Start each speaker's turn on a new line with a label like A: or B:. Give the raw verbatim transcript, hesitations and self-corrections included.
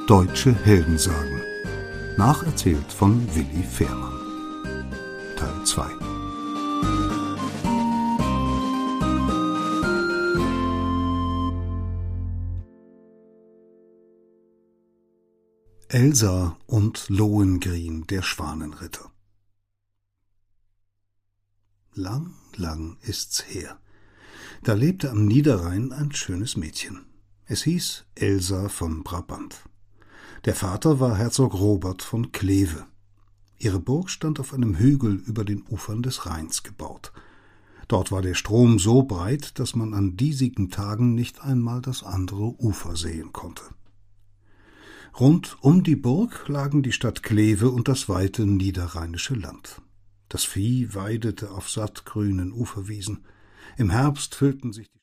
A: Deutsche Heldensagen. Nacherzählt von Willi Fehrmann. Teil zwei. Elsa und Lohengrin, der Schwanenritter. Lang, lang ist's her. Da lebte am Niederrhein ein schönes Mädchen. Es hieß Elsa von Brabant. Der Vater war Herzog Robert von Kleve. Ihre Burg stand auf einem Hügel über den Ufern des Rheins gebaut. Dort war der Strom so breit, dass man an diesigen Tagen nicht einmal das andere Ufer sehen konnte. Rund um die Burg lagen die Stadt Kleve und das weite niederrheinische Land. Das Vieh weidete auf sattgrünen Uferwiesen. Im Herbst füllten sich